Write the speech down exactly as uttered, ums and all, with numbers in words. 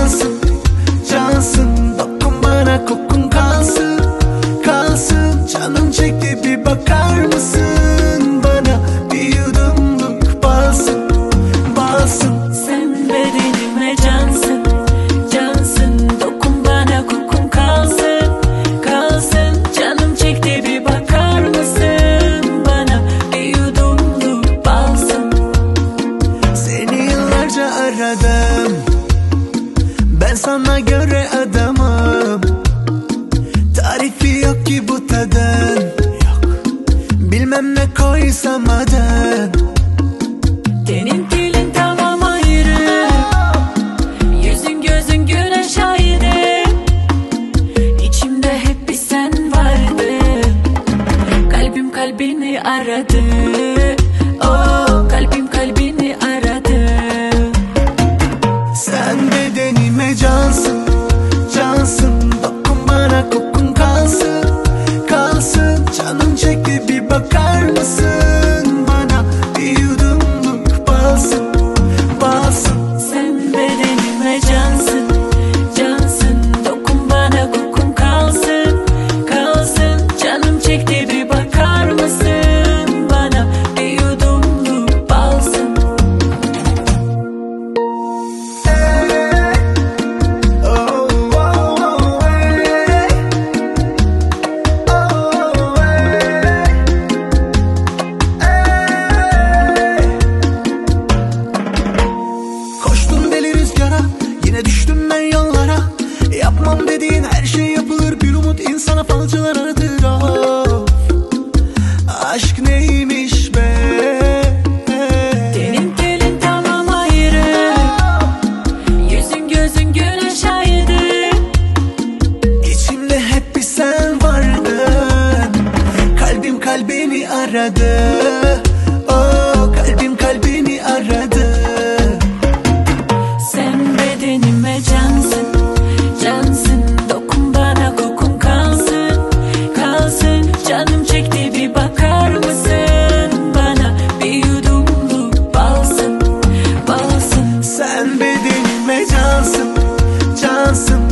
cansın, cansın. Dokun bana, kokun kalsın, kalsın. Canım çekti, bir bakar mısın bana? Bir yudumluk balsın, balsın. Sen bedenime cansın, cansın. Dokun bana, kokun kalsın, kalsın. Canım çekti, bir bakar mısın bana? Bir yudumluk balsın. Seni yıllarca aradım, ben sana göre adamım. Tarifi yok ki bu tadın, bilmem ne koysam adın. Tenin dilin tamam ayrı, yüzün gözün güneş aydı. İçimde hep bir sen vardı, kalbim kalbini aradı. Oh, kalbim kalbini aradı. Sen bedenime cansın, cansın. Dokun bana, kokun kalsın, kalsın. Canım çekti, bir bakar mısın bana? Bir yudumluk balsın, balsın. Sen bedenime cansın, cansın. Dokun bana, kokun kalsın, kalsın. Canım çekti, bir bakar mısın bana? Bir yudumluk balsın. Oh, oh, oh, hey. Oh, hey. Hey. Koştum deli rüzgara, yine düştüm ben yollara. Yapmam dediğin her şey yapılır, bir umut insana falcılar aratır. Oh, aşk neymiş be? Tenin telin tamam ayrı, yüzün gözün güneş aydı. İçimde hep bir sen vardın, kalbim kalbini aradı. Oh, kalbim kalbini aradı. Sen bedenime cansın, cansın. Dokun bana, kokun kalsın, kalsın. Canım çekti, bir bakar mısın bana? Bir yudumluk balsın, balsın. Sen bedenime cansın, cansın.